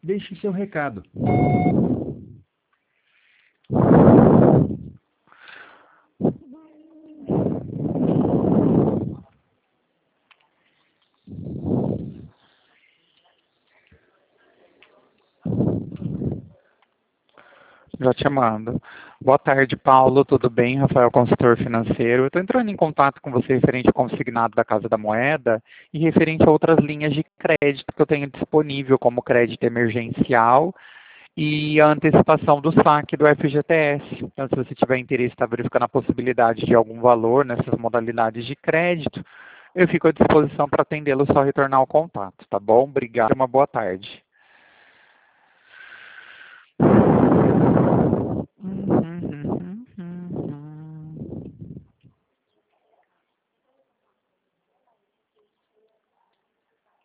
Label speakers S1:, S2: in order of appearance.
S1: Deixe seu recado.
S2: Já te mando. Boa tarde, Paulo. Tudo bem? Rafael, consultor financeiro. Eu estou entrando em contato com você referente ao consignado da Casa da Moeda e referente a outras linhas de crédito que eu tenho disponível, como crédito emergencial e a antecipação do saque do FGTS. Então, se você tiver interesse, está verificando a possibilidade de algum valor nessas modalidades de crédito, eu fico à disposição para atendê-lo, só retornar o contato, tá bom? Obrigado e uma boa tarde.